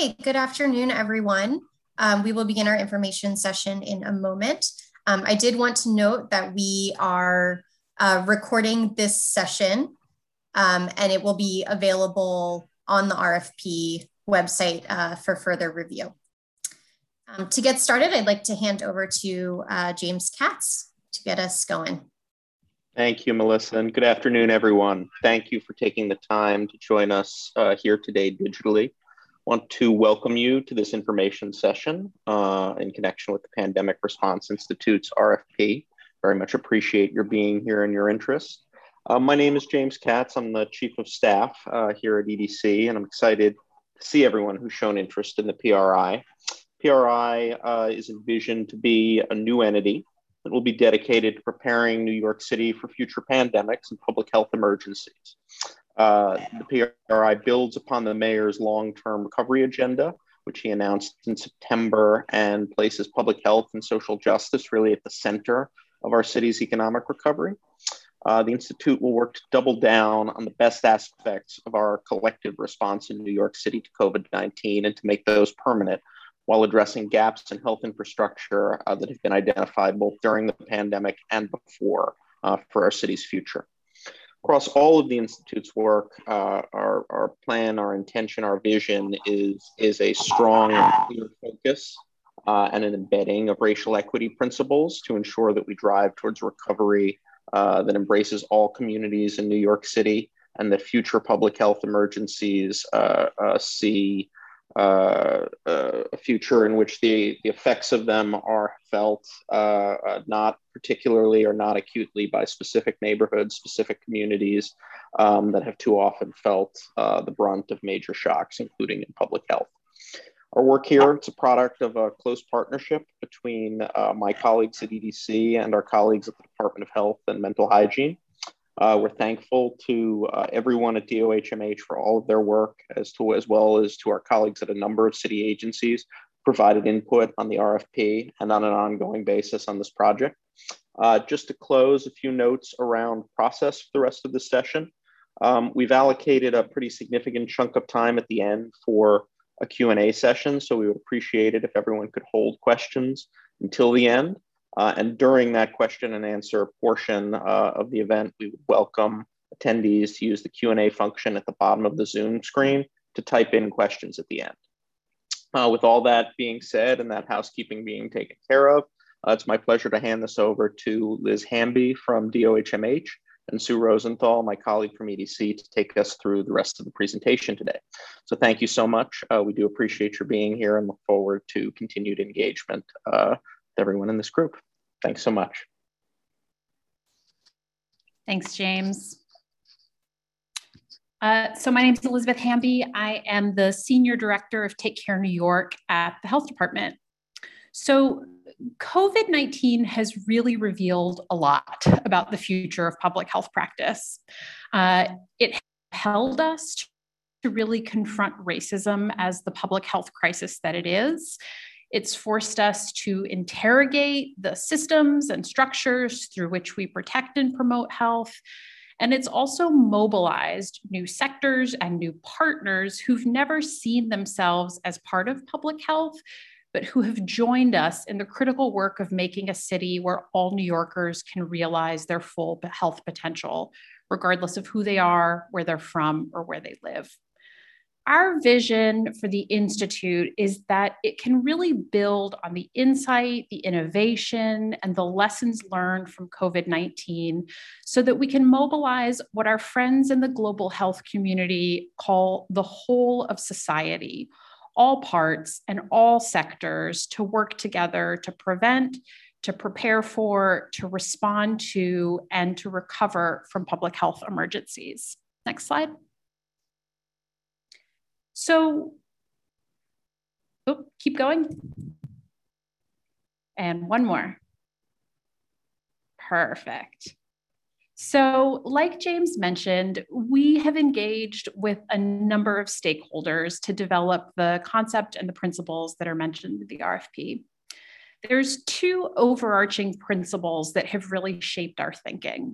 Hi, good afternoon, everyone. We will begin our information session in a moment. I did want to note that we are recording this session and it will be available on the RFP website for further review. To get started, I'd like to hand over to James Katz to get us going. Thank you, Melissa, and good afternoon, everyone. Thank you for taking the time to join us here today digitally. I want to welcome you to this information session in connection with the Pandemic Response Institute's RFP. Very much appreciate your being here and your interest. My name is James Katz. I'm the Chief of Staff here at EDC, and I'm excited to see everyone who's shown interest in the PRI. PRI is envisioned to be a new entity that will be dedicated to preparing New York City for future pandemics and public health emergencies. The PRI builds upon the mayor's long-term recovery agenda, which he announced in September, and places public health and social justice really at the center of our city's economic recovery. The Institute will work to double down on the best aspects of our collective response in New York City to COVID-19 and to make those permanent, while addressing gaps in health infrastructure that have been identified both during the pandemic and before for our city's future. Across all of the Institute's work, our plan, our intention, our vision is a strong and clear focus and an embedding of racial equity principles to ensure that we drive towards recovery that embraces all communities in New York City, and that future public health emergencies see a future in which the effects of them are felt not particularly or not acutely by specific neighborhoods, specific communities that have too often felt the brunt of major shocks, including in public health. Our work here, it's a product of a close partnership between my colleagues at EDC and our colleagues at the Department of Health and Mental Hygiene. We're thankful to everyone at DOHMH for all of their work, as well as to our colleagues at a number of city agencies provided input on the RFP and on an ongoing basis on this project. Just to close, a few notes around process for the rest of the session. We've allocated a pretty significant chunk of time at the end for a Q&A session, so we would appreciate it if everyone could hold questions until the end. And during that question and answer portion of the event, we would welcome attendees to use the Q&A function at the bottom of the Zoom screen to type in questions at the end. With all that being said and that housekeeping being taken care of, it's my pleasure to hand this over to Liz Hamby from DOHMH and Sue Rosenthal, my colleague from EDC, to take us through the rest of the presentation today. So thank you so much. We do appreciate your being here and look forward to continued engagement with everyone in this group. Thanks so much. Thanks, James. So my name is Elizabeth Hamby. I am the Senior Director of Take Care New York at the Health Department. So COVID-19 has really revealed a lot about the future of public health practice. It held us to really confront racism as the public health crisis that it is. It's forced us to interrogate the systems and structures through which we protect and promote health. And it's also mobilized new sectors and new partners who've never seen themselves as part of public health, but who have joined us in the critical work of making a city where all New Yorkers can realize their full health potential, regardless of who they are, where they're from, or where they live. Our vision for the Institute is that it can really build on the insight, the innovation, and the lessons learned from COVID-19 so that we can mobilize what our friends in the global health community call the whole of society, all parts and all sectors, to work together to prevent, to prepare for, to respond to, and to recover from public health emergencies. Next slide. So, keep going. And one more. Perfect. So, like James mentioned, we have engaged with a number of stakeholders to develop the concept and the principles that are mentioned in the RFP. There's two overarching principles that have really shaped our thinking.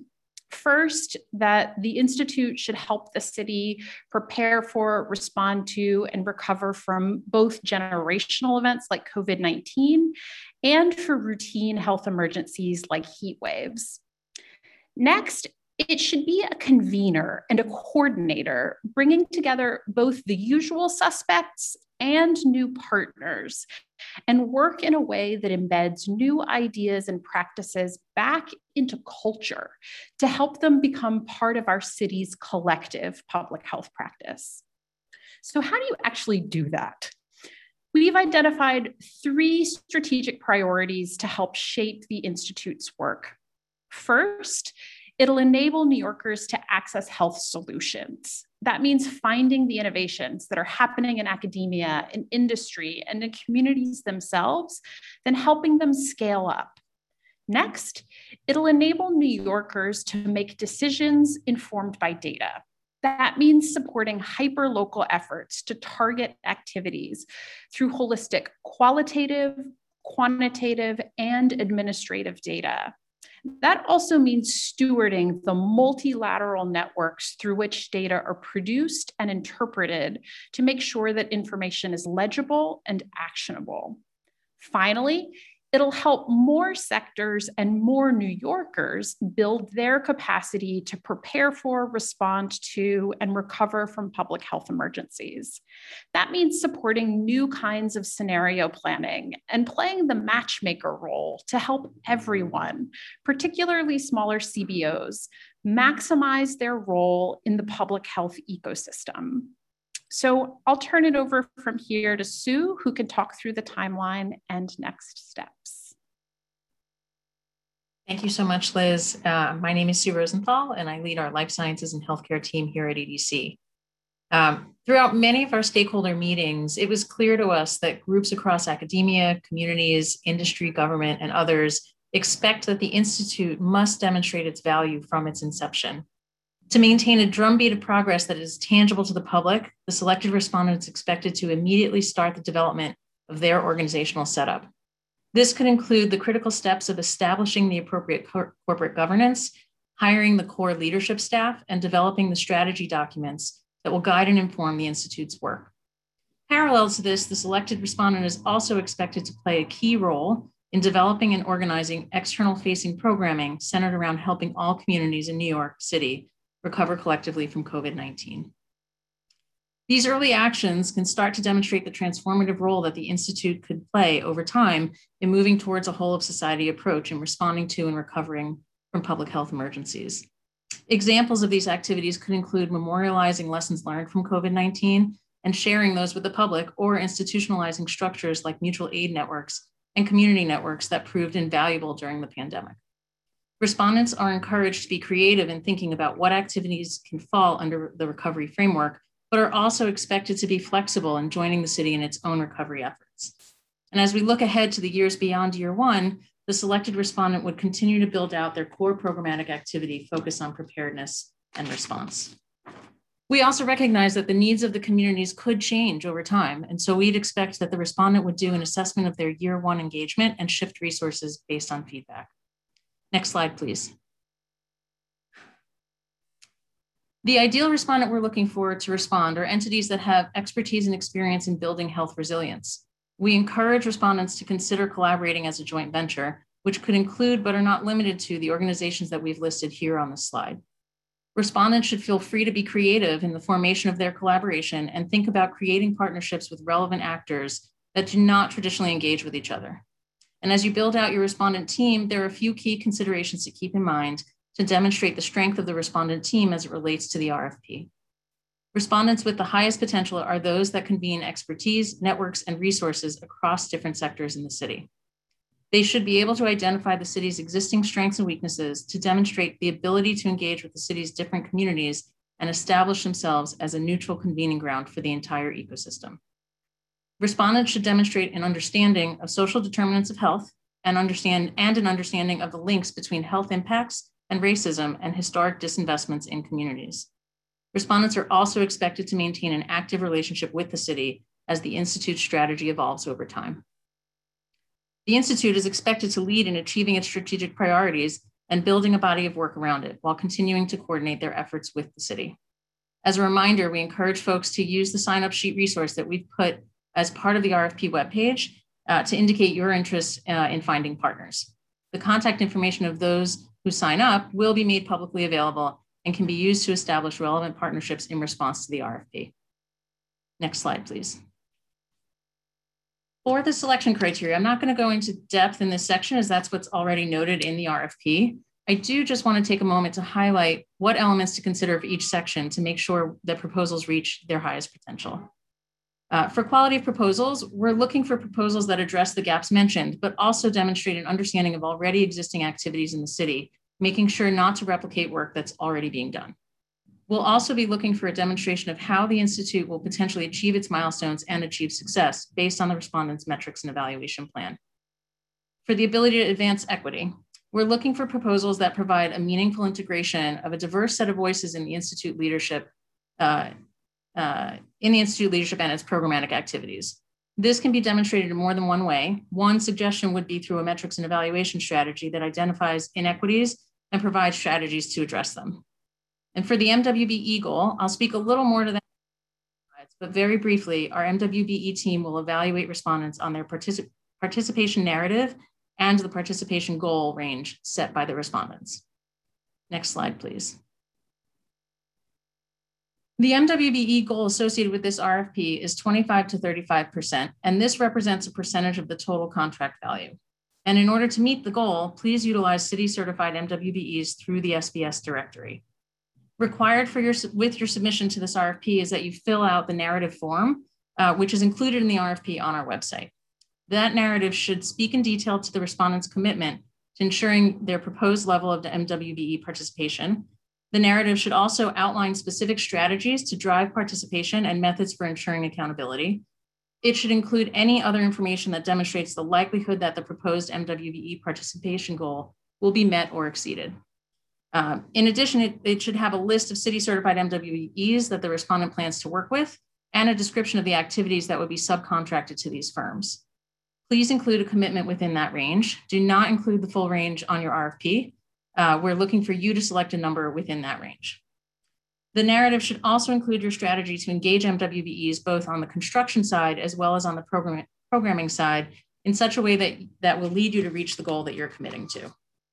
First, that the Institute should help the city prepare for, respond to, and recover from both generational events like COVID-19 and for routine health emergencies like heat waves. Next, it should be a convener and a coordinator, bringing together both the usual suspects and new partners, and work in a way that embeds new ideas and practices back into culture to help them become part of our city's collective public health practice. So how do you actually do that? We've identified 3 strategic priorities to help shape the Institute's work. First, it'll enable New Yorkers to access health solutions. That means finding the innovations that are happening in academia, in industry, and in communities themselves, then helping them scale up. Next, it'll enable New Yorkers to make decisions informed by data. That means supporting hyperlocal efforts to target activities through holistic qualitative, quantitative, and administrative data. That also means stewarding the multilateral networks through which data are produced and interpreted to make sure that information is legible and actionable. Finally, it'll help more sectors and more New Yorkers build their capacity to prepare for, respond to, and recover from public health emergencies. That means supporting new kinds of scenario planning and playing the matchmaker role to help everyone, particularly smaller CBOs, maximize their role in the public health ecosystem. So I'll turn it over from here to Sue, who can talk through the timeline and next steps. Thank you so much, Liz. My name is Sue Rosenthal, and I lead our life sciences and healthcare team here at EDC. Throughout many of our stakeholder meetings, it was clear to us that groups across academia, communities, industry, government, and others expect that the Institute must demonstrate its value from its inception. To maintain a drumbeat of progress that is tangible to the public, the selected respondents expected to immediately start the development of their organizational setup. This could include the critical steps of establishing the appropriate corporate governance, hiring the core leadership staff, and developing the strategy documents that will guide and inform the Institute's work. Parallel to this, the selected respondent is also expected to play a key role in developing and organizing external-facing programming centered around helping all communities in New York City recover collectively from COVID-19. These early actions can start to demonstrate the transformative role that the Institute could play over time in moving towards a whole of society approach in responding to and recovering from public health emergencies. Examples of these activities could include memorializing lessons learned from COVID-19 and sharing those with the public, or institutionalizing structures like mutual aid networks and community networks that proved invaluable during the pandemic. Respondents are encouraged to be creative in thinking about what activities can fall under the recovery framework, but are also expected to be flexible in joining the city in its own recovery efforts. And as we look ahead to the years beyond year 1, the selected respondent would continue to build out their core programmatic activity focused on preparedness and response. We also recognize that the needs of the communities could change over time, and so we'd expect that the respondent would do an assessment of their year 1 engagement and shift resources based on feedback. Next slide, please. The ideal respondent we're looking for to respond are entities that have expertise and experience in building health resilience. We encourage respondents to consider collaborating as a joint venture, which could include but are not limited to the organizations that we've listed here on this slide. Respondents should feel free to be creative in the formation of their collaboration and think about creating partnerships with relevant actors that do not traditionally engage with each other. And as you build out your respondent team, there are a few key considerations to keep in mind to demonstrate the strength of the respondent team as it relates to the RFP. Respondents with the highest potential are those that convene expertise, networks, and resources across different sectors in the city. They should be able to identify the city's existing strengths and weaknesses to demonstrate the ability to engage with the city's different communities and establish themselves as a neutral convening ground for the entire ecosystem. Respondents should demonstrate an understanding of social determinants of health and an understanding of the links between health impacts and racism and historic disinvestments in communities. Respondents are also expected to maintain an active relationship with the city as the Institute's strategy evolves over time. The Institute is expected to lead in achieving its strategic priorities and building a body of work around it while continuing to coordinate their efforts with the city. As a reminder, we encourage folks to use the sign-up sheet resource that we've put as part of the RFP webpage to indicate your interest in finding partners. The contact information of those who sign up will be made publicly available and can be used to establish relevant partnerships in response to the RFP. Next slide, please. For the selection criteria, I'm not going to go into depth in this section as that's what's already noted in the RFP. I do just want to take a moment to highlight what elements to consider for each section to make sure that proposals reach their highest potential. For quality of proposals, we're looking for proposals that address the gaps mentioned, but also demonstrate an understanding of already existing activities in the city, making sure not to replicate work that's already being done. We'll also be looking for a demonstration of how the Institute will potentially achieve its milestones and achieve success based on the respondents' metrics and evaluation plan. For the ability to advance equity, we're looking for proposals that provide a meaningful integration of a diverse set of voices in the Institute leadership, and its programmatic activities. This can be demonstrated in more than one way. One suggestion would be through a metrics and evaluation strategy that identifies inequities and provides strategies to address them. And for the MWBE goal, I'll speak a little more to that, but very briefly, our MWBE team will evaluate respondents on their participation narrative and the participation goal range set by the respondents. Next slide, please. The MWBE goal associated with this RFP is 25 to 35%, and this represents a percentage of the total contract value. And in order to meet the goal, please utilize city certified MWBEs through the SBS directory. Required with your submission to this RFP is that you fill out the narrative form, which is included in the RFP on our website. That narrative should speak in detail to the respondent's commitment to ensuring their proposed level of the MWBE participation. The narrative should also outline specific strategies to drive participation and methods for ensuring accountability. It should include any other information that demonstrates the likelihood that the proposed MWBE participation goal will be met or exceeded. In addition, it should have a list of city certified MWBEs that the respondent plans to work with and a description of the activities that would be subcontracted to these firms. Please include a commitment within that range. Do not include the full range on your RFP. We're looking for you to select a number within that range. The narrative should also include your strategy to engage MWBEs both on the construction side as well as on the programming side in such a way that will lead you to reach the goal that you're committing to.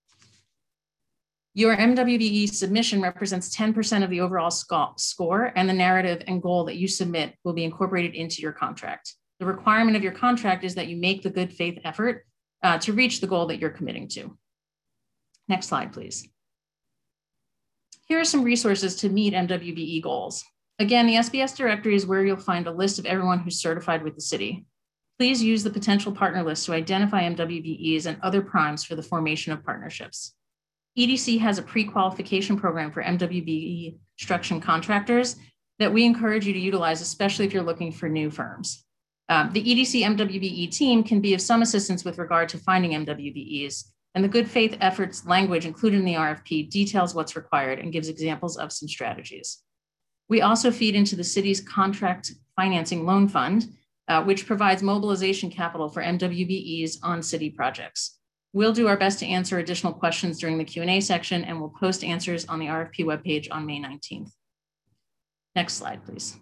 Your MWBE submission represents 10% of the overall score, and the narrative and goal that you submit will be incorporated into your contract. The requirement of your contract is that you make the good faith effort to reach the goal that you're committing to. Next slide, please. Here are some resources to meet MWBE goals. Again, the SBS directory is where you'll find a list of everyone who's certified with the city. Please use the potential partner list to identify MWBEs and other primes for the formation of partnerships. EDC has a pre-qualification program for MWBE construction contractors that we encourage you to utilize, especially if you're looking for new firms. The EDC MWBE team can be of some assistance with regard to finding MWBEs, and the good faith efforts language included in the RFP details what's required and gives examples of some strategies. We also feed into the city's contract financing loan fund, which provides mobilization capital for MWBEs on city projects. We'll do our best to answer additional questions during the Q&A section, and we'll post answers on the RFP webpage on May 19th. Next slide, please.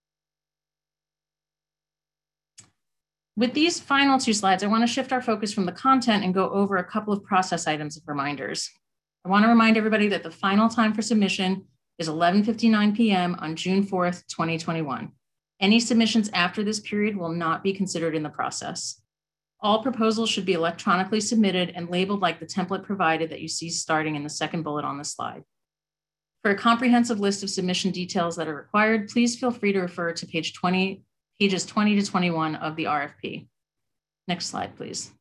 With these final two slides, I want to shift our focus from the content and go over a couple of process items of reminders. I want to remind everybody that the final time for submission is 11:59 p.m. on June 4th, 2021. Any submissions after this period will not be considered in the process. All proposals should be electronically submitted and labeled like the template provided that you see starting in the second bullet on the slide. For a comprehensive list of submission details that are required, please feel free to refer to pages 20 to 21 of the RFP. Next slide, please.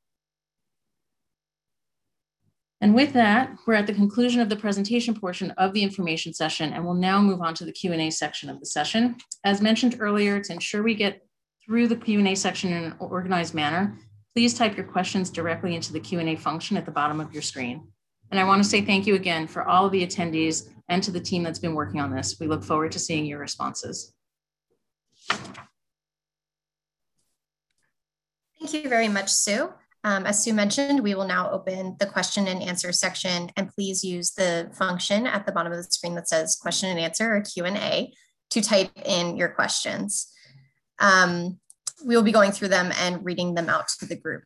And with that, we're at the conclusion of the presentation portion of the information session, and we'll now move on to the Q&A section of the session. As mentioned earlier, to ensure we get through the Q&A section in an organized manner, please type your questions directly into the Q&A function at the bottom of your screen. And I want to say thank you again for all of the attendees and to the team that's been working on this. We look forward to seeing your responses. Thank you very much, Sue. As Sue mentioned, we will now open the question and answer section, and please use the function at the bottom of the screen that says question and answer or Q&A to type in your questions. We will be going through them and reading them out to the group.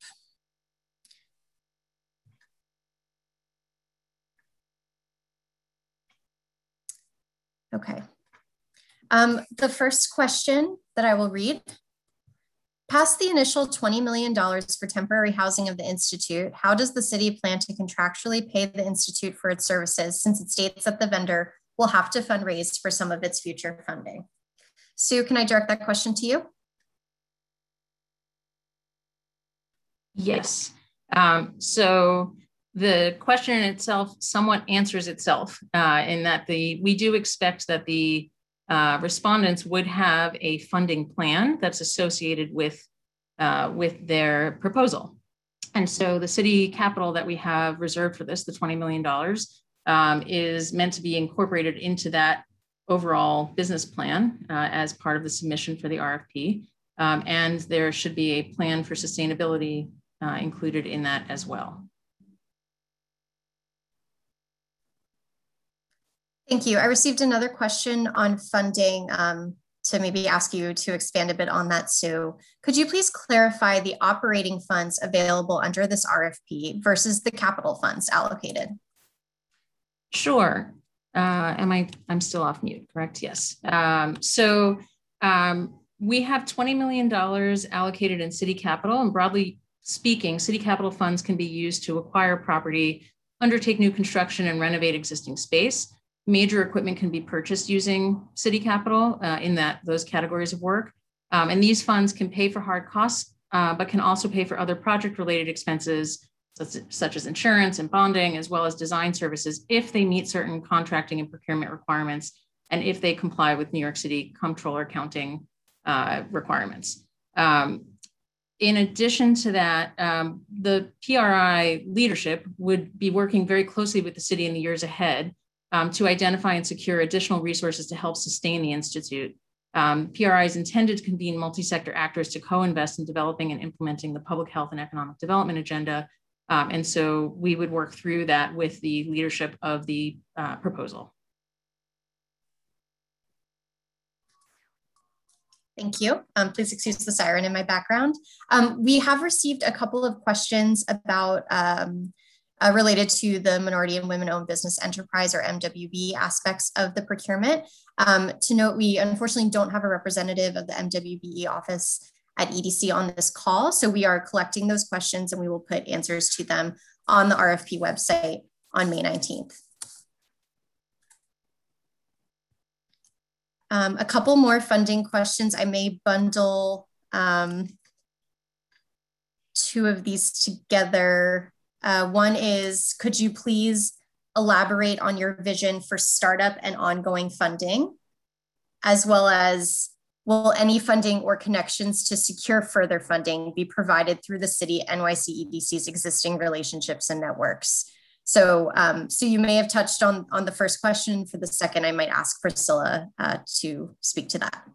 Okay. The first question that I will read: past the initial $20 million for temporary housing of the Institute, how does the city plan to contractually pay the Institute for its services, since it states that the vendor will have to fundraise for some of its future funding? Sue, can I direct that question to you? Yes. So the question in itself somewhat answers itself in that we do expect that the respondents would have a funding plan that's associated with their proposal. And so the city capital that we have reserved for this, the $20 million, is meant to be incorporated into that overall business plan as part of the submission for the RFP. And there should be a plan for sustainability included in that as well. Thank you. I received another question on funding to maybe ask you to expand a bit on that, Sue. Could you please clarify the operating funds available under this RFP versus the capital funds allocated? Sure. I'm still off mute, correct? Yes. We have $20 million allocated in city capital, and broadly speaking, city capital funds can be used to acquire property, undertake new construction, and renovate existing space. Major equipment can be purchased using city capital in those categories of work. And these funds can pay for hard costs, but can also pay for other project-related expenses, such as insurance and bonding, as well as design services, if they meet certain contracting and procurement requirements, and if they comply with New York City comptroller accounting requirements. In addition to that, the PRI leadership would be working very closely with the city in the years ahead to identify and secure additional resources to help sustain the Institute. PRI is intended to convene multi-sector actors to co-invest in developing and implementing the public health and economic development agenda. And so we would work through that with the leadership of the proposal. Thank you. Please excuse the siren in my background. We have received a couple of questions about related to the Minority and Women-Owned Business Enterprise, or MWB, aspects of the procurement. To note, we unfortunately don't have a representative of the MWBE office at EDC on this call, so we are collecting those questions and we will put answers to them on the RFP website on May 19th. A couple more funding questions. I may bundle two of these together. One is, could you please elaborate on your vision for startup and ongoing funding, as well as will any funding or connections to secure further funding be provided through the city NYC EDC's existing relationships and networks? So, so you may have touched on the first question. For the second, I might ask Priscilla to speak to that.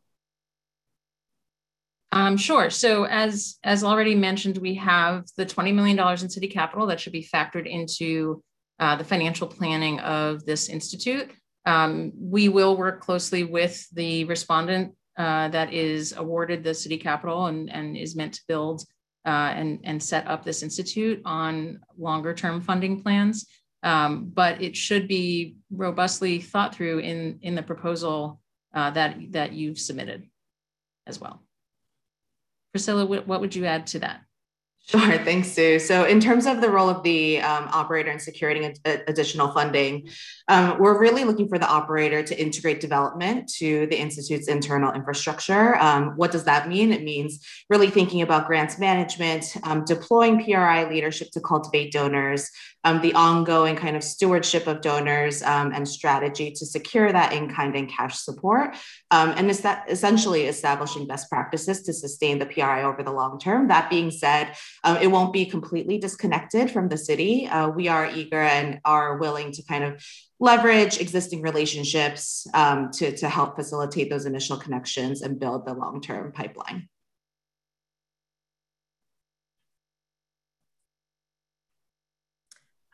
Sure. So as already mentioned, we have the $20 million in city capital that should be factored into the financial planning of this institute. We will work closely with the respondent that is awarded the city capital and is meant to build and set up this institute on longer term funding plans. But it should be robustly thought through in the proposal that you've submitted as well. Priscilla, what would you add to that? Sure, thanks, Sue. So in terms of the role of the operator in securing additional funding, we're really looking for the operator to integrate development to the Institute's internal infrastructure. What does that mean? It means really thinking about grants management, deploying PRI leadership to cultivate donors, the ongoing kind of stewardship of donors and strategy to secure that in-kind and cash support, and is that essentially establishing best practices to sustain the PRI over the long term. That being said, it won't be completely disconnected from the city. We are eager and are willing to kind of leverage existing relationships to help facilitate those initial connections and build the long-term pipeline.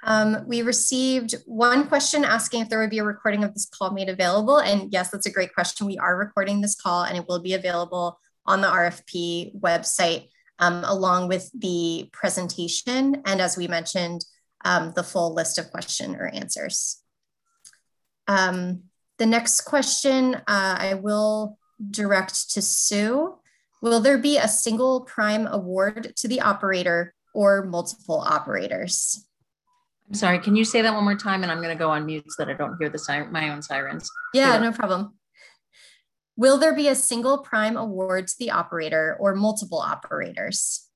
We received one question asking if there would be a recording of this call made available. And yes, that's a great question. We are recording this call and it will be available on the RFP website along with the presentation. And as we mentioned, the full list of question or answers. The next question I will direct to Sue. Will there be a single prime award to the operator or multiple operators? I'm sorry, can you say that one more time? And I'm going to go on mute so that I don't hear my own sirens. Yeah, no problem. Will there be a single prime award to the operator or multiple operators?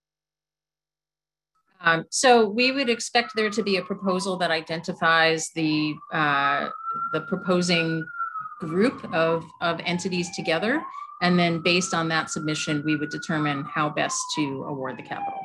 So we would expect there to be a proposal that identifies the proposing group of entities together. And then based on that submission, we would determine how best to award the capital.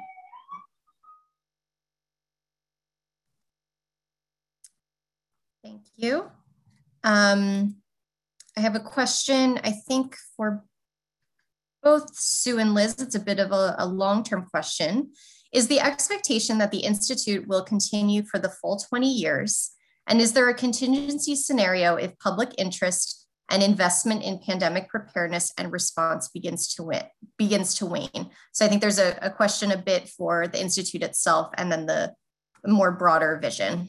Thank you. I have a question, I think for both Sue and Liz. It's a bit of a long-term question. Is the expectation that the Institute will continue for the full 20 years? And is there a contingency scenario if public interest and investment in pandemic preparedness and response begins to wane? So I think there's a question a bit for the Institute itself and then the more broader vision.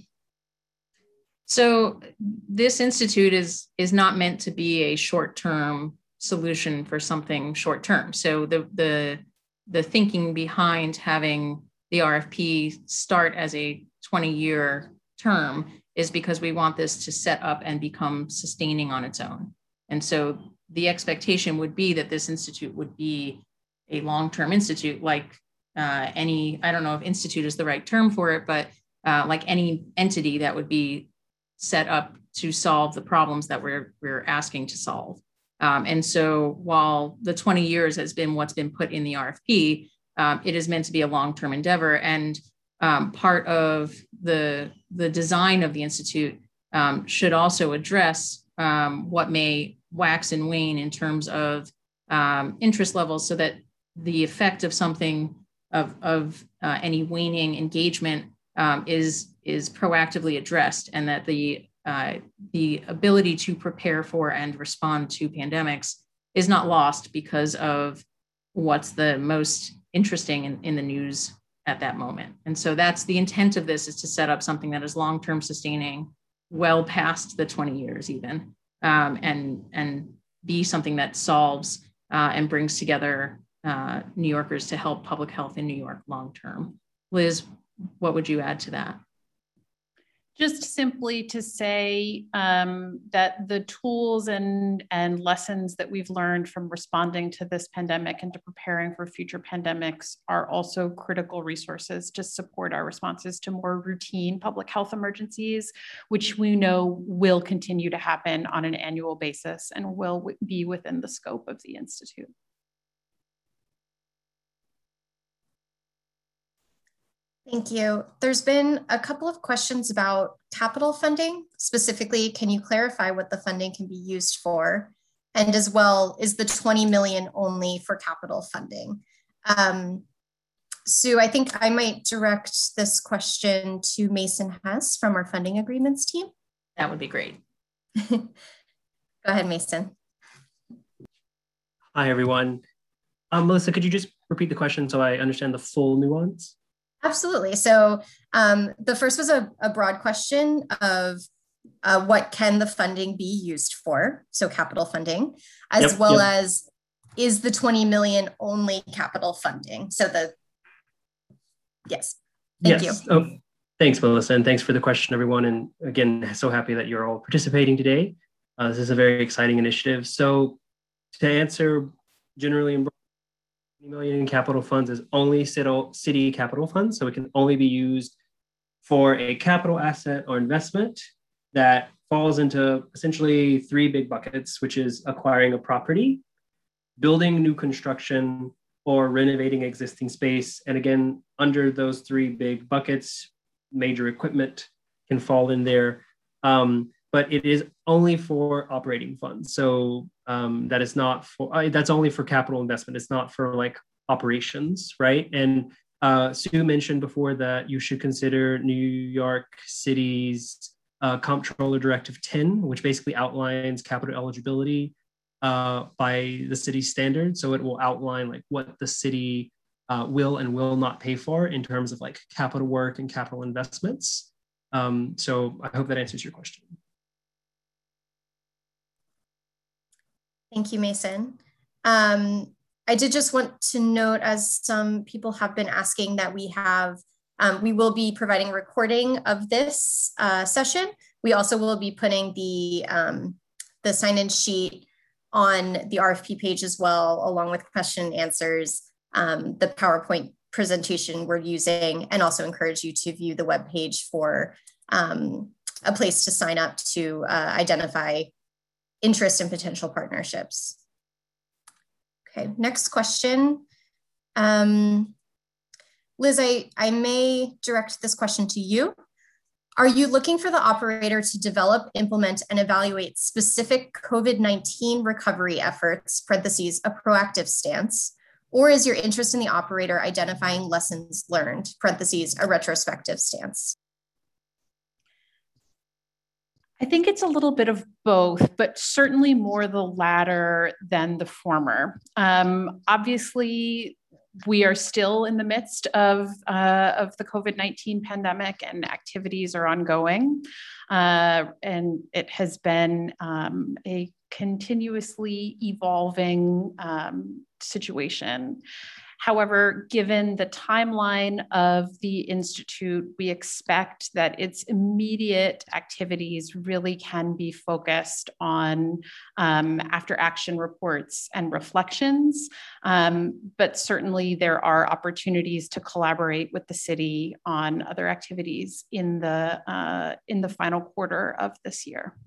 So this institute is not meant to be a short-term solution for something short-term. So the thinking behind having the RFP start as a 20-year term is because we want this to set up and become sustaining on its own. And so the expectation would be that this institute would be a long-term institute, like I don't know if institute is the right term for it, but like any entity that would be set up to solve the problems that we're asking to solve. And so while the 20 years has been what's been put in the RFP, it is meant to be a long-term endeavor. And part of the design of the Institute should also address what may wax and wane in terms of interest levels, so that the effect of something of any waning engagement is proactively addressed, and that the ability to prepare for and respond to pandemics is not lost because of what's the most interesting in the news at that moment. And so that's the intent of this, is to set up something that is long-term sustaining, well past the 20 years even, and be something that solves and brings together New Yorkers to help public health in New York long-term. Liz, what would you add to that? Just simply to say that the tools and lessons that we've learned from responding to this pandemic and to preparing for future pandemics are also critical resources to support our responses to more routine public health emergencies, which we know will continue to happen on an annual basis and will be within the scope of the Institute. Thank you. There's been a couple of questions about capital funding. Specifically, can you clarify what the funding can be used for? And as well, is the 20 million only for capital funding? Sue, I think I might direct this question to Mason Hess from our funding agreements team. That would be great. Go ahead, Mason. Hi, everyone. Melissa, could you just repeat the question so I understand the full nuance? Absolutely. So the first was a broad question of what can the funding be used for? So capital funding, as well as is the 20 million only capital funding? So yes, thank you. Oh, thanks, Melissa. And thanks for the question, everyone. And again, so happy that you're all participating today. This is a very exciting initiative. So to answer generally in 20 million in capital funds is only city capital funds. So it can only be used for a capital asset or investment that falls into essentially three big buckets, which is acquiring a property, building new construction, or renovating existing space. And again, under those three big buckets, major equipment can fall in there. But it is only for operating funds. So that is not for, that's only for capital investment. It's not for like operations, right? And Sue mentioned before that you should consider New York City's Comptroller Directive 10, which basically outlines capital eligibility by the city standard. So it will outline like what the city will and will not pay for in terms of like capital work and capital investments. So I hope that answers your question. Thank you, Mason. I did just want to note, as some people have been asking, that we will be providing a recording of this session. We also will be putting the sign-in sheet on the RFP page as well, along with question and answers, the PowerPoint presentation we're using, and also encourage you to view the webpage for a place to sign up to identify interest in potential partnerships. Okay, next question. Liz, I may direct this question to you. Are you looking for the operator to develop, implement, and evaluate specific COVID-19 recovery efforts, parentheses, a proactive stance, or is your interest in the operator identifying lessons learned, parentheses, a retrospective stance? I think it's a little bit of both, but certainly more the latter than the former. Obviously, we are still in the midst of the COVID-19 pandemic, and activities are ongoing. And it has been a continuously evolving situation. However, given the timeline of the Institute, we expect that its immediate activities really can be focused on after action reports and reflections. But certainly there are opportunities to collaborate with the city on other activities in the final quarter of this year.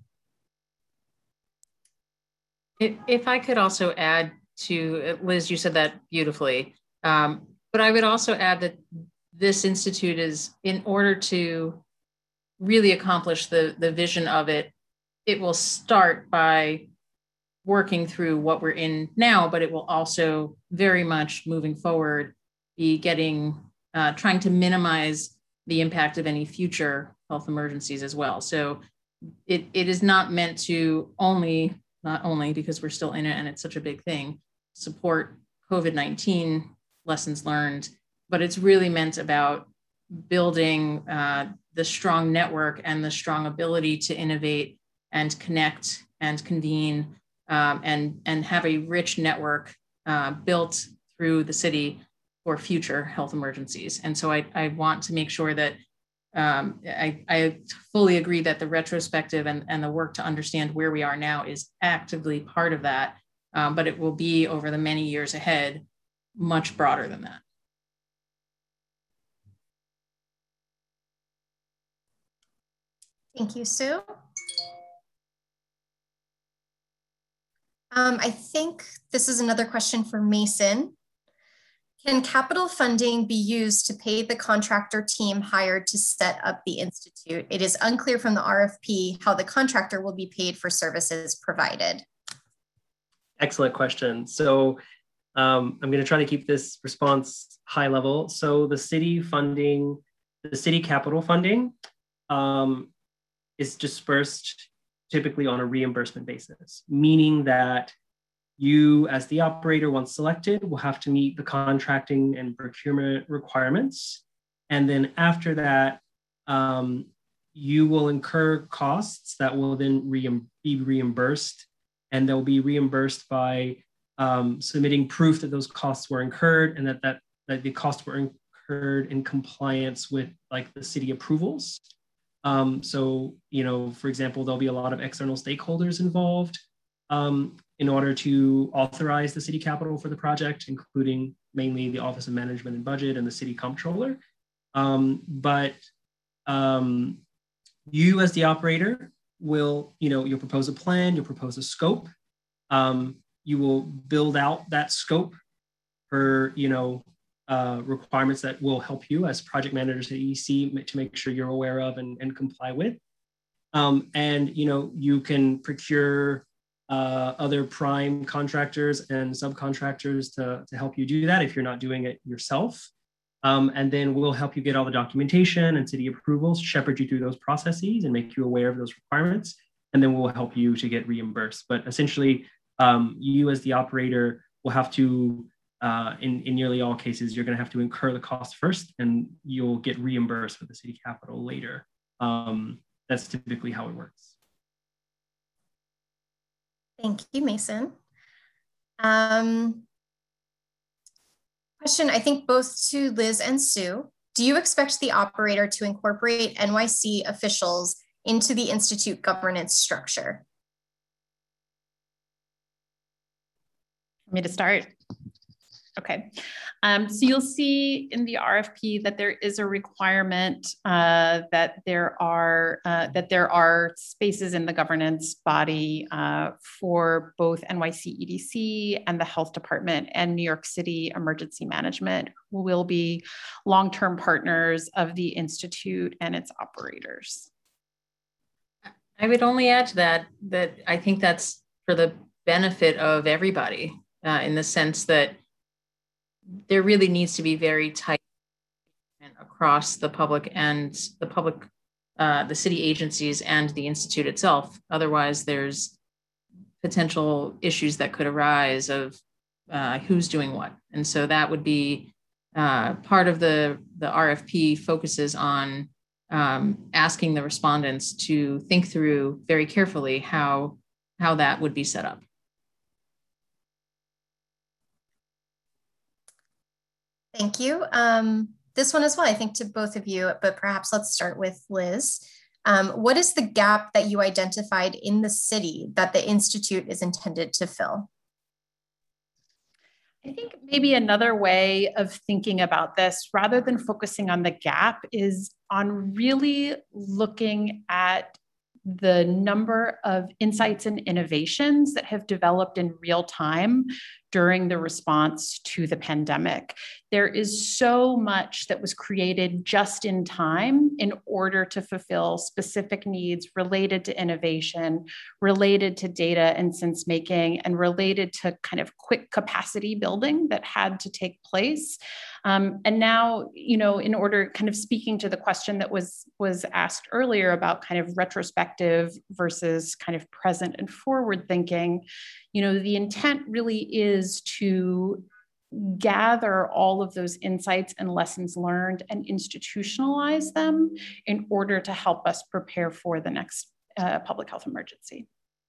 If I could also add to, Liz, you said that beautifully. But I would also add that this institute is, in order to really accomplish the vision of it, it will start by working through what we're in now, but it will also very much moving forward be trying to minimize the impact of any future health emergencies as well. So it is not meant to not only because we're still in it and it's such a big thing, support COVID-19 lessons learned, but it's really meant about building the strong network and the strong ability to innovate and connect and convene and have a rich network built through the city for future health emergencies. And so I want to make sure that I fully agree that the retrospective and the work to understand where we are now is actively part of that, but it will be over the many years ahead, much broader than that. Thank you, Sue. I think this is another question for Mason. Can capital funding be used to pay the contractor team hired to set up the Institute? It is unclear from the RFP how the contractor will be paid for services provided. Excellent question. So I'm going to try to keep this response high level. So the city capital funding is dispersed typically on a reimbursement basis, meaning that you, as the operator, once selected, will have to meet the contracting and procurement requirements. And then after that, you will incur costs that will then be reimbursed, and they'll be reimbursed by submitting proof that those costs were incurred and that the costs were incurred in compliance with like the city approvals. So, for example, there'll be a lot of external stakeholders involved in order to authorize the city capital for the project, including mainly the Office of Management and Budget and the city comptroller. But you as the operator will, you'll propose a plan, you'll propose a scope. You will build out that scope for, requirements that will help you as project managers at EDC to make sure you're aware of and comply with. And, you can procure other prime contractors and subcontractors to help you do that if you're not doing it yourself. And then we'll help you get all the documentation and city approvals, shepherd you through those processes and make you aware of those requirements. And then we'll help you to get reimbursed. But essentially, you as the operator will have to, in nearly all cases, you're going to have to incur the cost first, and you'll get reimbursed with the city capital later. That's typically how it works. Thank you, Mason. Question, I think both to Liz and Sue. Do you expect the operator to incorporate NYC officials into the Institute governance structure? Want me to start? Okay. So you'll see in the RFP that there is a requirement that there are spaces in the governance body for both NYC EDC and the Health Department and New York City Emergency Management, who will be long-term partners of the Institute and its operators. I would only add to that I think that's for the benefit of everybody in the sense that there really needs to be very tight across the public and the city agencies and the Institute itself. Otherwise, there's potential issues that could arise of who's doing what. And so that would be part of the RFP focuses on asking the respondents to think through very carefully how that would be set up. Thank you. This one as well, I think to both of you, but perhaps let's start with Liz. What is the gap that you identified in the city that the Institute is intended to fill? I think maybe another way of thinking about this, rather than focusing on the gap, is on really looking at the number of insights and innovations that have developed in real time during the response to the pandemic. There is so much that was created just in time in order to fulfill specific needs related to innovation, related to data and sense making, and related to kind of quick capacity building that had to take place. And now, in order, kind of speaking to the question that was asked earlier about kind of retrospective versus kind of present and forward thinking, the intent really is to gather all of those insights and lessons learned and institutionalize them in order to help us prepare for the next public health emergency.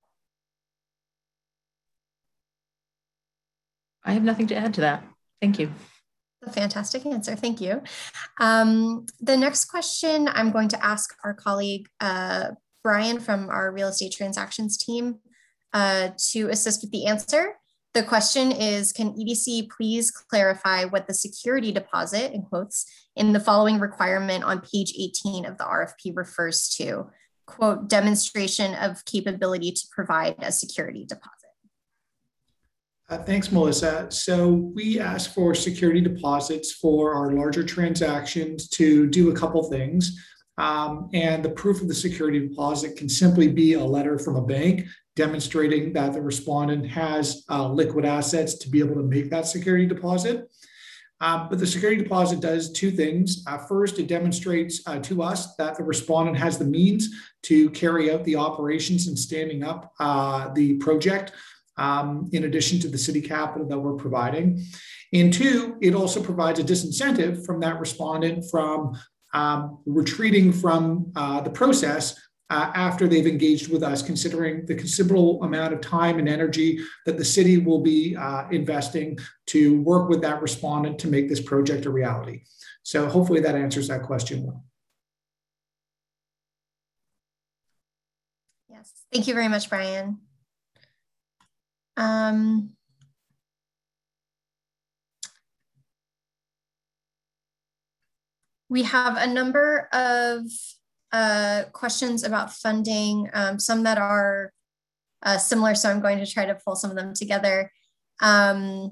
I have nothing to add to that. Thank you. A fantastic answer. Thank you. The next question I'm going to ask our colleague, Brian from our real estate transactions team to assist with the answer. The question is, can EDC please clarify what the security deposit, in quotes, in the following requirement on page 18 of the RFP refers to? Quote, demonstration of capability to provide a security deposit. Thanks, Melissa. So we ask for security deposits for our larger transactions to do a couple things. And the proof of the security deposit can simply be a letter from a bank demonstrating that the respondent has liquid assets to be able to make that security deposit. But the security deposit does two things. First, it demonstrates to us that the respondent has the means to carry out the operations and standing up the project, in addition to the city capital that we're providing. And two, it also provides a disincentive from that respondent from retreating from the process after they've engaged with us, considering the considerable amount of time and energy that the city will be investing to work with that respondent to make this project a reality. So hopefully that answers that question well. Yes, thank you very much, Brian. We have a number of questions about funding, some that are similar, so I'm going to try to pull some of them together. Let's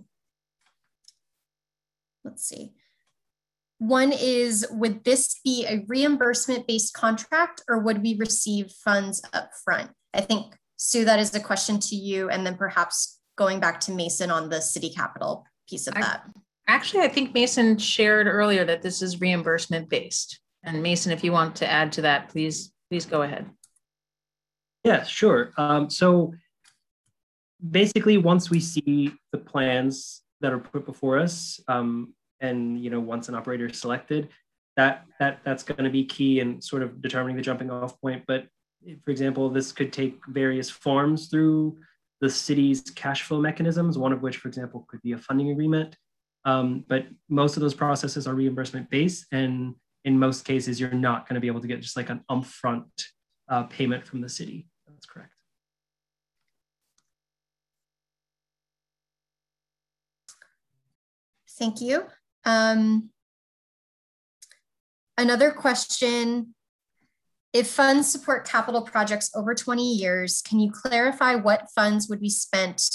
see. One is, would this be a reimbursement-based contract or would we receive funds up front? I think, Sue, that is a question to you, and then perhaps going back to Mason on the city capital piece of that. Actually, I think Mason shared earlier that this is reimbursement based. And Mason, if you want to add to that, please go ahead. Yeah, sure. So basically, once we see the plans that are put before us, and once an operator is selected, that's going to be key in sort of determining the jumping off point. But for example, this could take various forms through the city's cash flow mechanisms, one of which, for example, could be a funding agreement. But most of those processes are reimbursement based, and in most cases, you're not going to be able to get just like an upfront payment from the city. That's correct. Thank you. Another question: if funds support capital projects over 20 years, can you clarify what funds would be spent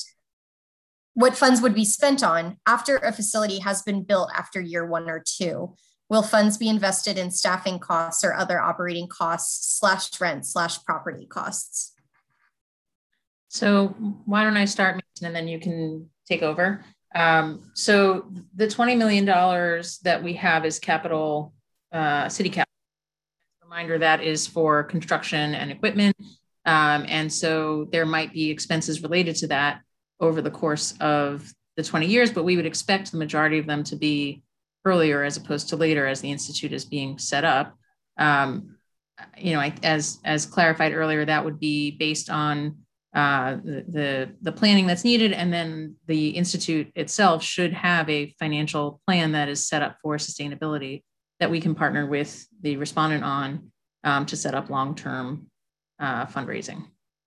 on after a facility has been built after year 1 or 2? Will funds be invested in staffing costs or other operating costs / rent / property costs? So why don't I start, Mason, and then you can take over. So the $20 million that we have is capital, city capital. Reminder, that is for construction and equipment. And so there might be expenses related to that over the course of the 20 years, but we would expect the majority of them to be earlier as opposed to later as the Institute is being set up. As clarified earlier, that would be based on the planning that's needed. And then the Institute itself should have a financial plan that is set up for sustainability that we can partner with the respondent on to set up long-term fundraising.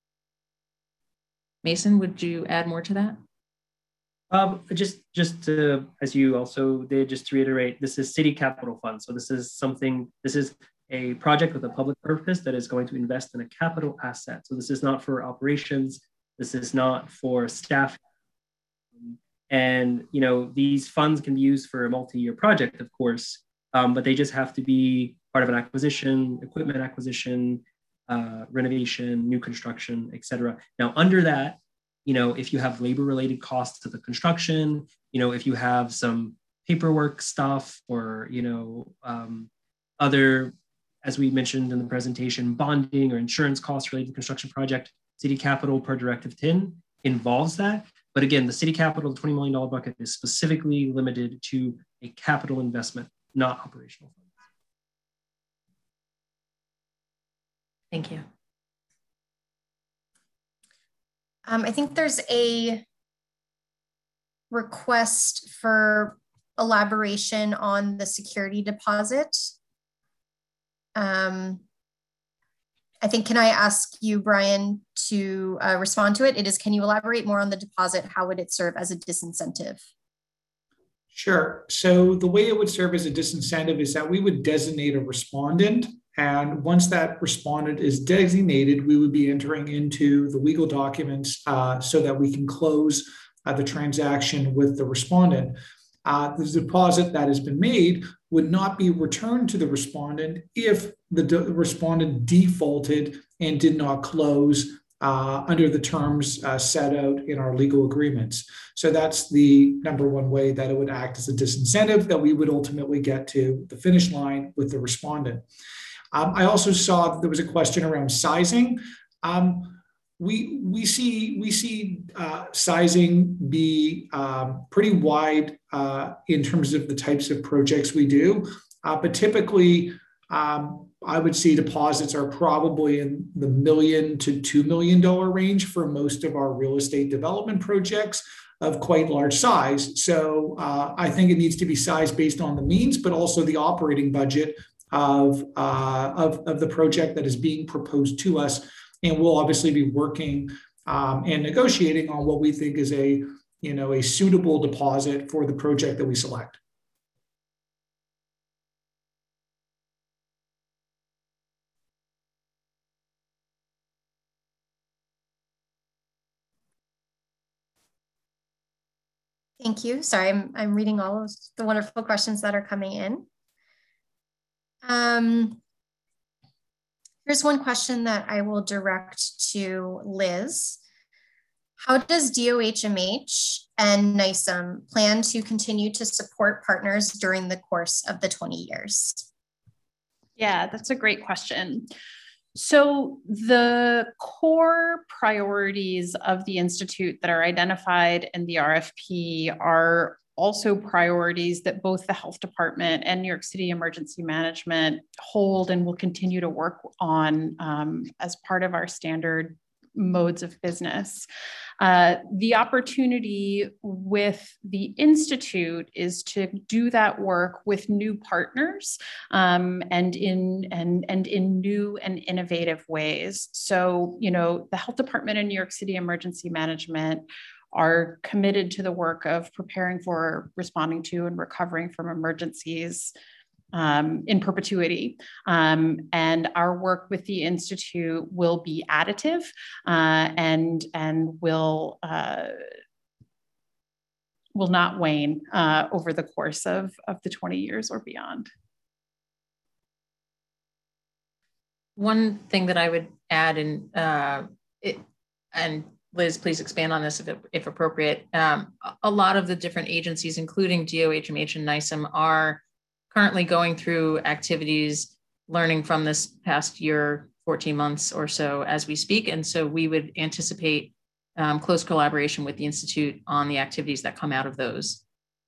Mason, would you add more to that? Just to, as you also did, just to reiterate, this is city capital fund. So this is a project with a public purpose that is going to invest in a capital asset. So this is not for operations. This is not for staff. And, these funds can be used for a multi-year project, of course, but they just have to be part of an acquisition, equipment acquisition, renovation, new construction, et cetera. Now, under that, if you have labor-related costs to the construction, if you have some paperwork stuff or, other, as we mentioned in the presentation, bonding or insurance costs related to the construction project, city capital per Directive 10 involves that. But again, the city capital, the $20 million bucket, is specifically limited to a capital investment, not operational funds. Thank you. I think there's a request for elaboration on the security deposit. I think, can I ask you, Brian, to respond to it? It is, can you elaborate more on the deposit? How would it serve as a disincentive? Sure. So the way it would serve as a disincentive is that we would designate a respondent. And once that respondent is designated, we would be entering into the legal documents so that we can close the transaction with the respondent. The deposit that has been made would not be returned to the respondent if the respondent defaulted and did not close under the terms set out in our legal agreements. So that's the number one way that it would act as a disincentive that we would ultimately get to the finish line with the respondent. I also saw that there was a question around sizing. We see sizing be pretty wide in terms of the types of projects we do, but typically I would see deposits are probably in the $1 million to $2 million range for most of our real estate development projects of quite large size. So I think it needs to be sized based on the means, but also the operating budget of the project that is being proposed to us. And we'll obviously be working and negotiating on what we think is a suitable deposit for the project that we select. Thank you. Sorry, I'm reading all of the wonderful questions that are coming in. Here's one question that I will direct to Liz. How does DOHMH and NYSEM plan to continue to support partners during the course of the 20 years? Yeah, that's a great question. So the core priorities of the Institute that are identified in the RFP are also priorities that both the Health Department and New York City Emergency Management hold and will continue to work on as part of our standard modes of business. The opportunity with the Institute is to do that work with new partners and in new and innovative ways. So, the Health Department and New York City Emergency Management are committed to the work of preparing for, responding to, and recovering from emergencies in perpetuity. And our work with the Institute will be additive and will not wane over the course of the 20 years or beyond. One thing that I would add, and Liz, please expand on this if appropriate. A lot of the different agencies, including DOHMH and NYSEM, are currently going through activities, learning from this past year, 14 months or so as we speak. And so we would anticipate close collaboration with the Institute on the activities that come out of those.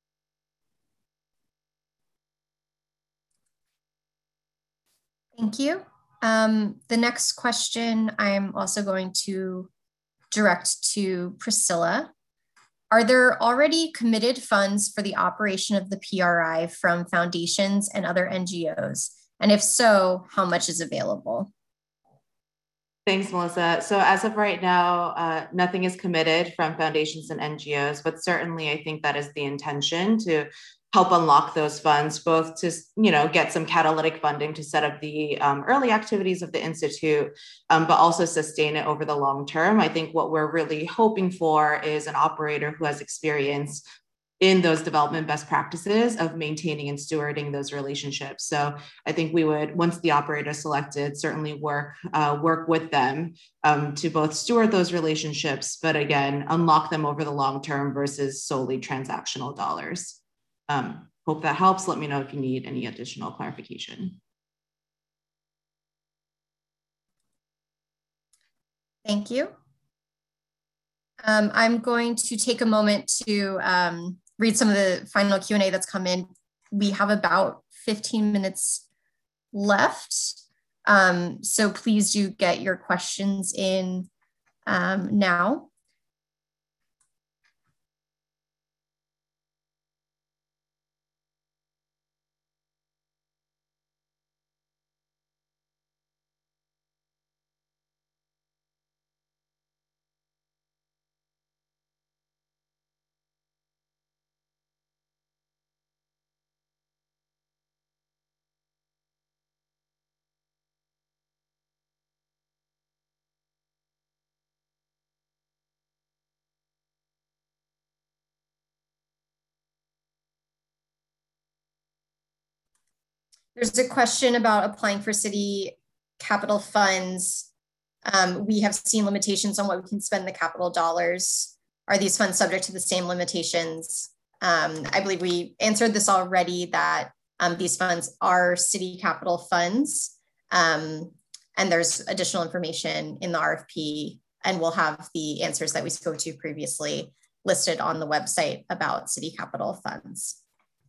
Thank you. The next question I'm also going to direct to Priscilla. Are there already committed funds for the operation of the PRI from foundations and other NGOs? And if so, how much is available? Thanks, Melissa. So as of right now, nothing is committed from foundations and NGOs, but certainly I think that is the intention, to help unlock those funds, both to get some catalytic funding to set up the early activities of the Institute, but also sustain it over the long term. I think what we're really hoping for is an operator who has experience in those development best practices of maintaining and stewarding those relationships. So I think we would, once the operator is selected, certainly work with them to both steward those relationships, but again, unlock them over the long term versus solely transactional dollars. Hope that helps. Let me know if you need any additional clarification. Thank you. I'm going to take a moment to read some of the final Q&A that's come in. We have about 15 minutes left. So please do get your questions in now. There's a question about applying for city capital funds. We have seen limitations on what we can spend the capital dollars. Are these funds subject to the same limitations? I believe we answered this already, that these funds are city capital funds. And there's additional information in the RFP, and we'll have the answers that we spoke to previously listed on the website about city capital funds.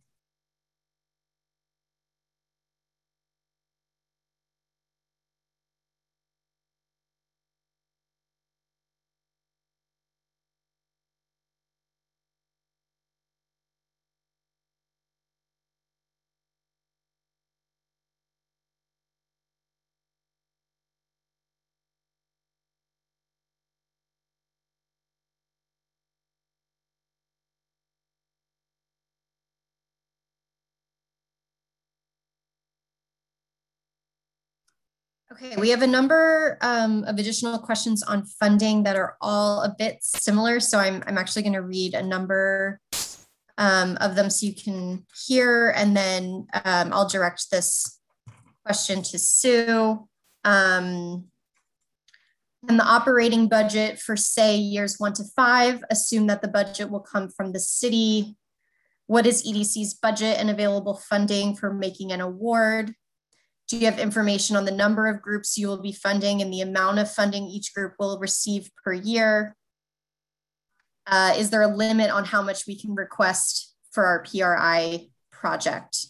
Okay, we have a number of additional questions on funding that are all a bit similar. So I'm actually going to read a number of them so you can hear, and then I'll direct this question to Sue. And the operating budget for, say, years 1 to 5, assume that the budget will come from the city. What is EDC's budget and available funding for making an award? Do you have information on the number of groups you will be funding and the amount of funding each group will receive per year? Is there a limit on how much we can request for our PRI project?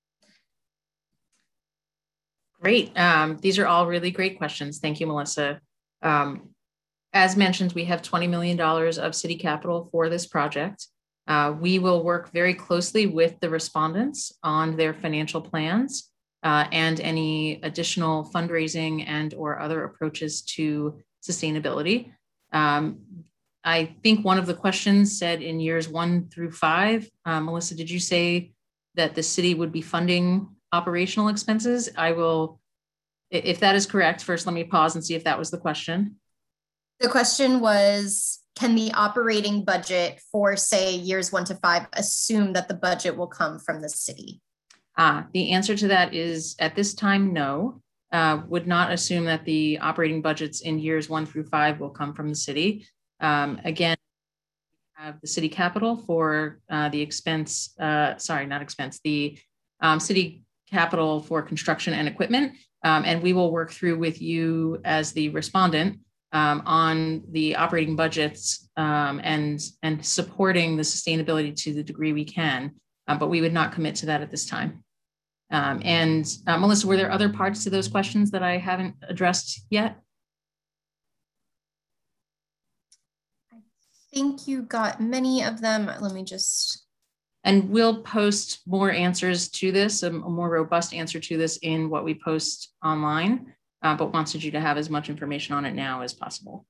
Great. These are all really great questions. Thank you, Melissa. As mentioned, we have $20 million of city capital for this project. We will work very closely with the respondents on their financial plans and any additional fundraising and or other approaches to sustainability. I think one of the questions said in years 1 through 5, Melissa, did you say that the city would be funding operational expenses? I will, if that is correct, first let me pause and see if that was the question. The question was, can the operating budget for, say, years 1 to 5 assume that the budget will come from the city? The answer to that is, at this time, no. Would not assume that the operating budgets in years 1 through 5 will come from the city. Again, we have the city capital for the expense, the city capital for construction and equipment. And we will work through with you as the respondent on the operating budgets and supporting the sustainability to the degree we can, but we would not commit to that at this time. Melissa, were there other parts to those questions that I haven't addressed yet? I think you got many of them. Let me just... And we'll post more answers to this, a more robust answer to this in what we post online, but wanted you to have as much information on it now as possible.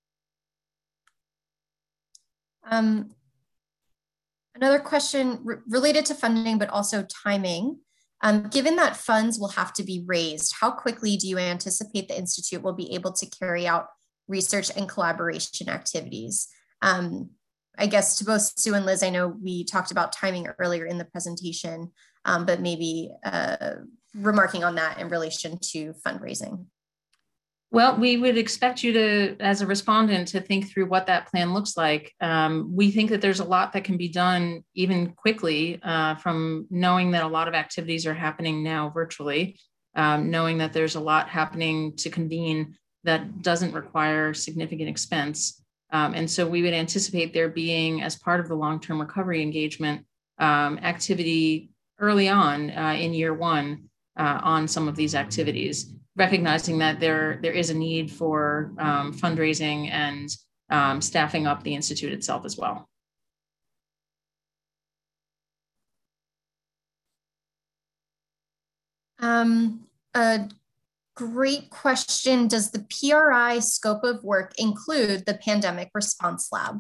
Another question related to funding, but also timing. Given that funds will have to be raised, how quickly do you anticipate the Institute will be able to carry out research and collaboration activities? I guess to both Sue and Liz, I know we talked about timing earlier in the presentation, but maybe remarking on that in relation to fundraising. Well, we would expect you to, as a respondent, to think through what that plan looks like. We think that there's a lot that can be done even quickly from knowing that a lot of activities are happening now virtually, knowing that there's a lot happening to convene that doesn't require significant expense. And so we would anticipate there being, as part of the long-term recovery engagement, activity early on in year 1 on some of these activities, recognizing that there is a need for fundraising and staffing up the Institute itself as well. A great question. Does the PRI scope of work include the Pandemic Response Lab?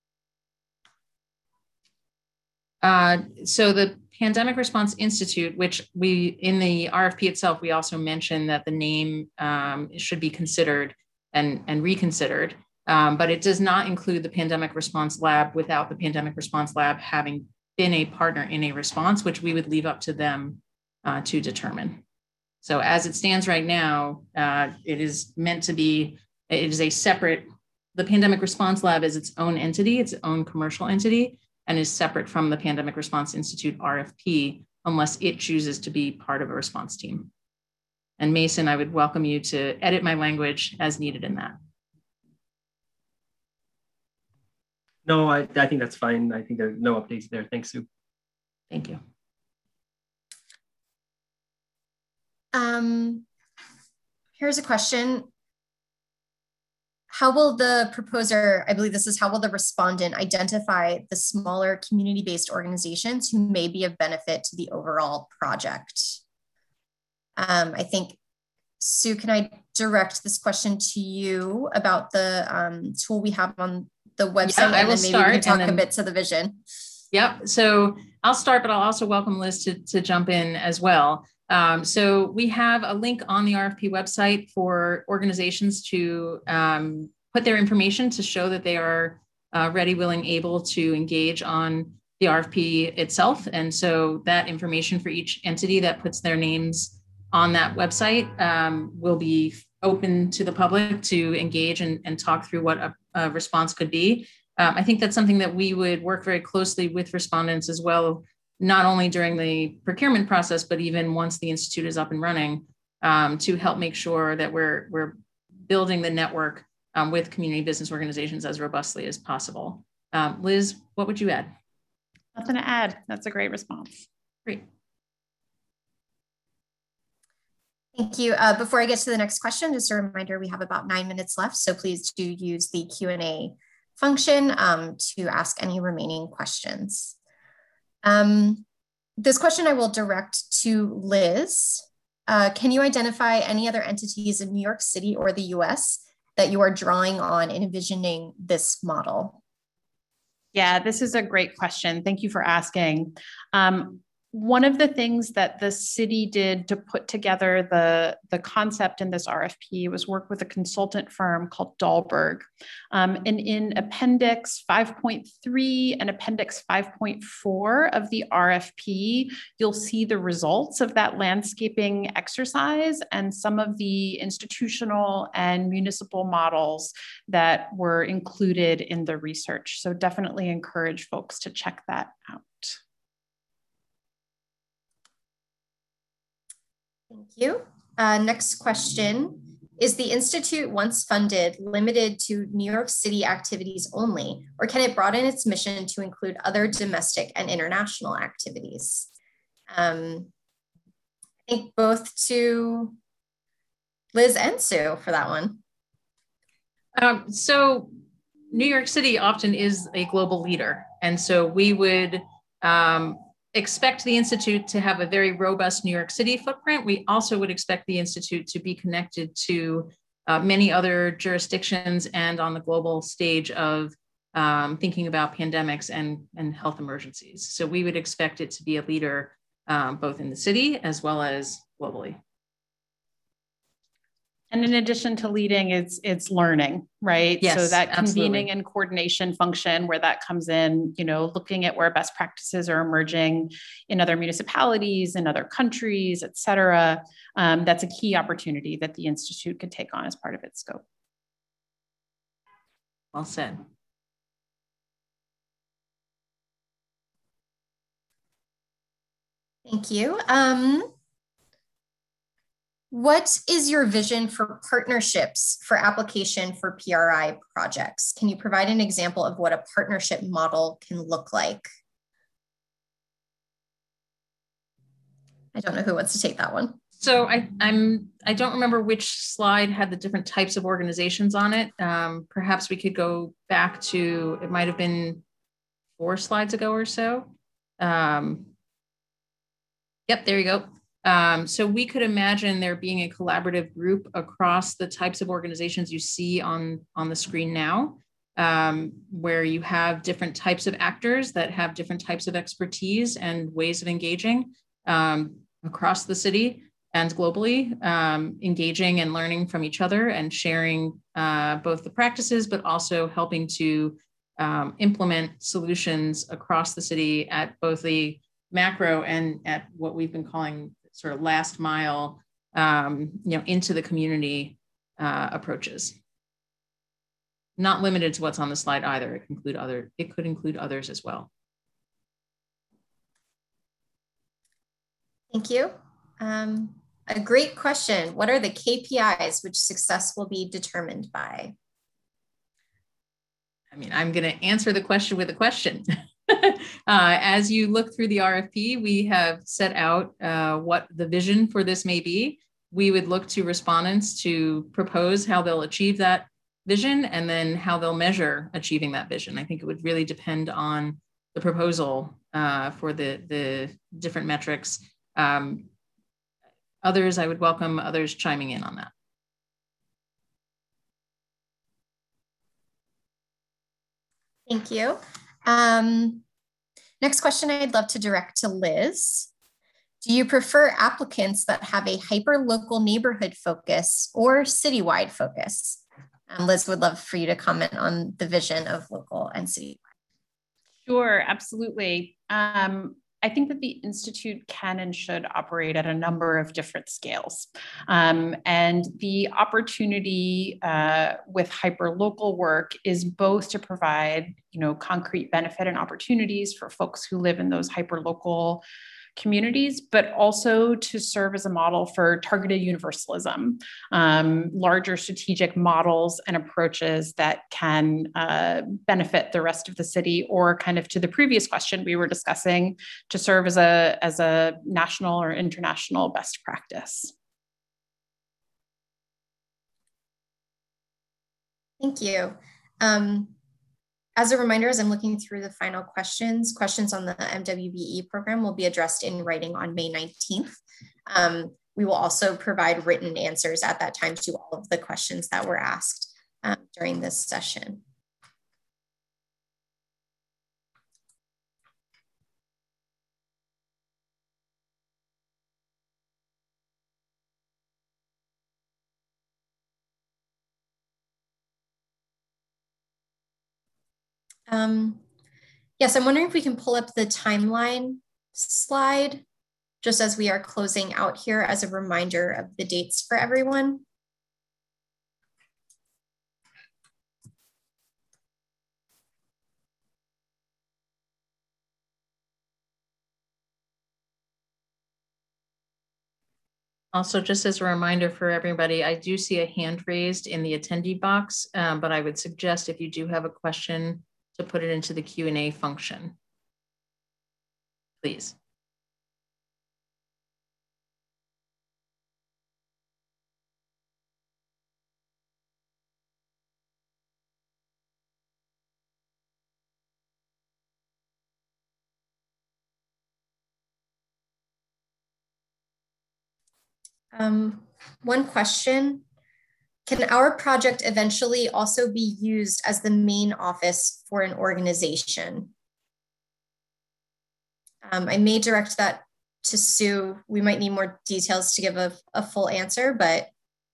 So the Pandemic Response Institute, which in the RFP itself, we also mentioned that the name should be considered and reconsidered, but it does not include the Pandemic Response Lab without the Pandemic Response Lab having been a partner in a response, which we would leave up to them to determine. So as it stands right now, it is meant to be, it is a separate, the Pandemic Response Lab is its own entity, its own commercial entity, and is separate from the Pandemic Response Institute RFP, unless it chooses to be part of a response team. And Mason, I would welcome you to edit my language as needed in that. No, I think that's fine. I think there are no updates there. Thanks, Sue. Thank you. Here's a question. How will the proposer, I believe this is, how will the respondent identify the smaller community-based organizations who may be of benefit to the overall project? I think, Sue, can I direct this question to you about the tool we have on the website? Yeah, I will and then maybe start. we can talk a bit to the vision. Yep, so I'll start, but I'll also welcome Liz to jump in as well. So we have a link on the RFP website for organizations to put their information to show that they are ready, willing, able to engage on the RFP itself. And so that information for each entity that puts their names on that website will be open to the public to engage and talk through what a response could be. I think that's something that we would work very closely with respondents as well, not only during the procurement process, but even once the Institute is up and running, to help make sure that we're building the network with community business organizations as robustly as possible. Liz, what would you add? Nothing to add. That's a great response. Great. Thank you. Before I get to the next question, just a reminder, we have about 9 minutes left, so please do use the Q&A function to ask any remaining questions. This question I will direct to Liz. Can you identify any other entities in New York City or the US that you are drawing on in envisioning this model? Yeah, this is a great question. Thank you for asking. One of the things that the city did to put together the concept in this RFP was work with a consultant firm called Dahlberg. And in Appendix 5.3 and Appendix 5.4 of the RFP, you'll see the results of that landscaping exercise and some of the institutional and municipal models that were included in the research. So definitely encourage folks to check that out. Thank you. Next question. Is the Institute, once funded, limited to New York City activities only, or can it broaden its mission to include other domestic and international activities? I think both to Liz and Sue for that one. So New York City often is a global leader. And so we would expect the Institute to have a very robust New York City footprint. We also would expect the Institute to be connected to many other jurisdictions and on the global stage of thinking about pandemics and health emergencies. So we would expect it to be a leader both in the city as well as globally. And in addition to leading, it's learning, right? Yes, so that absolutely. convening and coordination function where that comes in, looking at where best practices are emerging in other municipalities, in other countries, et cetera. That's a key opportunity that the Institute could take on as part of its scope. Well said. Thank you. What is your vision for partnerships for application for PRI projects? Can you provide an example of what a partnership model can look like? I don't know who wants to take that one. So I don't remember which slide had the different types of organizations on it. Perhaps we could go back to, it might have been 4 slides ago or so. Yep, there you go. So we could imagine there being a collaborative group across the types of organizations you see on the screen now, where you have different types of actors that have different types of expertise and ways of engaging across the city and globally, engaging and learning from each other and sharing both the practices, but also helping to implement solutions across the city at both the macro and at what we've been calling sort of last mile, into the community approaches. Not limited to what's on the slide either. It could include others as well. Thank you. A great question. What are the KPIs which success will be determined by? I mean, I'm going to answer the question with a question. As you look through the RFP, we have set out what the vision for this may be. We would look to respondents to propose how they'll achieve that vision and then how they'll measure achieving that vision. I think it would really depend on the proposal for the different metrics. Others, I would welcome others chiming in on that. Thank you. Next question I'd love to direct to Liz. Do you prefer applicants that have a hyper-local neighborhood focus or citywide focus? Liz, would love for you to comment on the vision of local and citywide. Sure, absolutely. I think that the Institute can and should operate at a number of different scales. And the opportunity with hyperlocal work is both to provide, concrete benefit and opportunities for folks who live in those hyperlocal communities, but also to serve as a model for targeted universalism, larger strategic models and approaches that can benefit the rest of the city, or kind of to the previous question we were discussing, to serve as a national or international best practice. Thank you. As a reminder, as I'm looking through the final questions on the MWBE program will be addressed in writing on May 19th. We will also provide written answers at that time to all of the questions that were asked during this session. Yes, I'm wondering if we can pull up the timeline slide just as we are closing out here as a reminder of the dates for everyone. Also, just as a reminder for everybody, I do see a hand raised in the attendee box, but I would suggest if you do have a question to put it into the Q&A function, please. One question, can our project eventually also be used as the main office for an organization? I may direct that to Sue. We might need more details to give a full answer, but.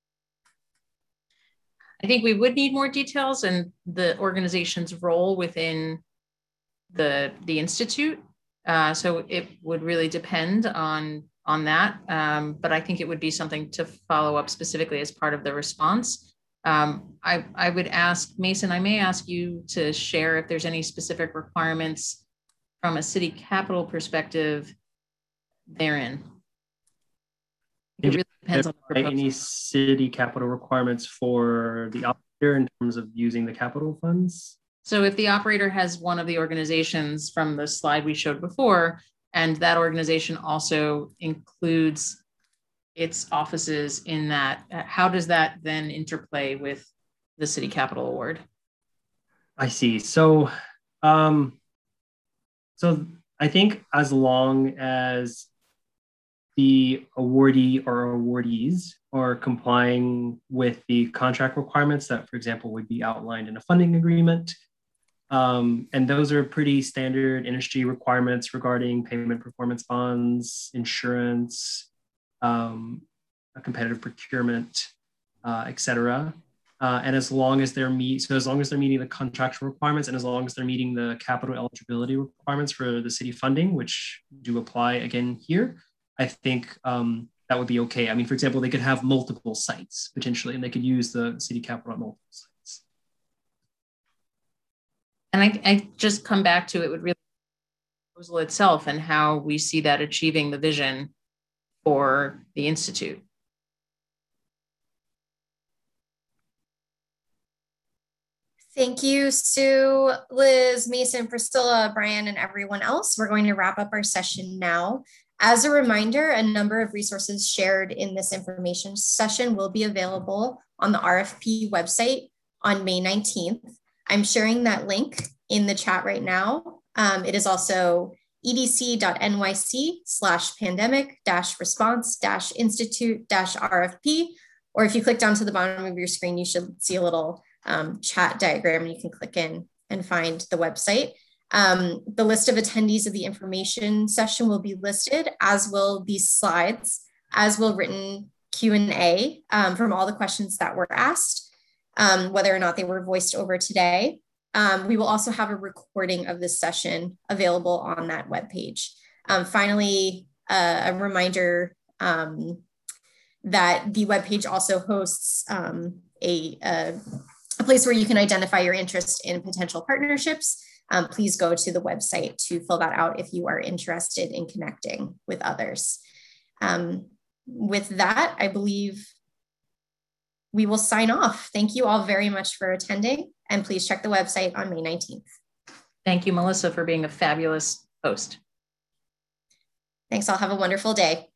I think we would need more details and the organization's role within the Institute. So it would really depend on that, but I think it would be something to follow up specifically as part of the response. I would ask, Mason, I may ask you to share if there's any specific requirements from a city capital perspective therein. It really depends on the proposal. Any city capital requirements for the operator in terms of using the capital funds? So if the operator has one of the organizations from the slide we showed before, and that organization also includes its offices in that, how does that then interplay with the city capital award? I see. So, so I think as long as the awardee or awardees are complying with the contract requirements that, for example, would be outlined in a funding agreement, and those are pretty standard industry requirements regarding payment performance bonds, insurance, a competitive procurement, et cetera. And as long as they're meeting the contractual requirements, and as long as they're meeting the capital eligibility requirements for the city funding, which do apply again here, I think that would be okay. I mean, for example, they could have multiple sites potentially, and they could use the city capital at multiple sites. And I just come back to it would really the proposal itself and how we see that achieving the vision for the Institute. Thank you, Sue, Liz, Mason, Priscilla, Brian, and everyone else. We're going to wrap up our session now. As a reminder, a number of resources shared in this information session will be available on the RFP website on May 19th. I'm sharing that link in the chat right now. It is also edc.nyc/pandemic-response-institute-RFP, or if you click down to the bottom of your screen, you should see a little chat diagram. You can click in and find the website. The list of attendees of the information session will be listed, as will these slides, as will written Q&A from all the questions that were asked, whether or not they were voiced over today. We will also have a recording of this session available on that webpage. Finally, a reminder that the webpage also hosts a place where you can identify your interest in potential partnerships. Please go to the website to fill that out if you are interested in connecting with others. With that, I believe we will sign off. Thank you all very much for attending, and please check the website on May 19th. Thank you, Melissa, for being a fabulous host. Thanks, all. Have a wonderful day.